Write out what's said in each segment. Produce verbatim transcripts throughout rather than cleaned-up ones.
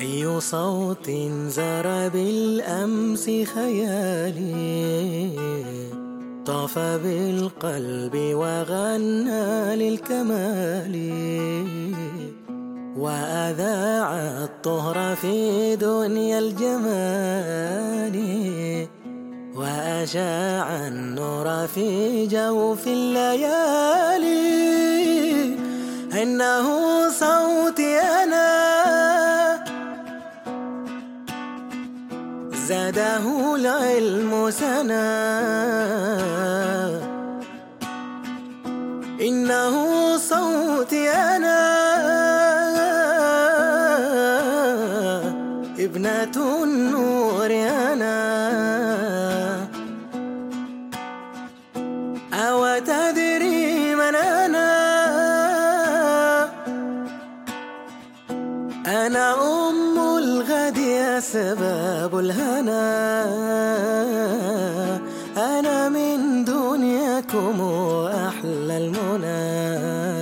أي صوت زار بالأمس خيالي، طاف بالقلب وغنى للكمال، وأذاع الطهر في دنيا الجمال، وأشاع النور في جوف الليالي. إنه صوتي أنا زاده العلم سنا، إنه صوتي أنا ابنة النور أنا. أو تدري من أنا؟ أنا أم الغد أسباب الهنا، أنا من دنياكم أحلى المنى.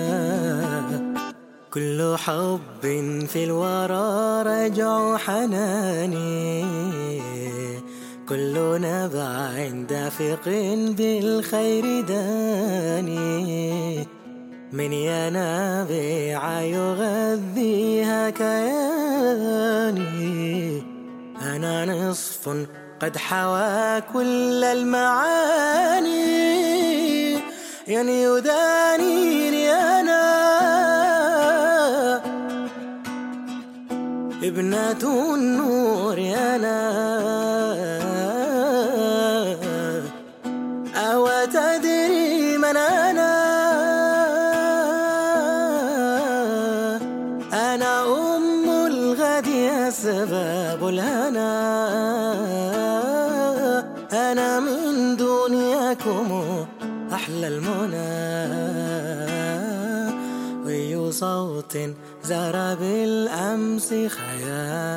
كل حب في الورى رجع حناني، كل نبع دافق بالخير داني. من ينابيع يغذيها كياني، أنا نصف قد حوى كل المعاني. يعني يدانيني أنا ابنة النور أنا. أو تدري من أنا؟ أنا أم الغد أسباب الهنا، أنا من دنياكم أحلى المنى. وأي صوت زار بالأمس خيال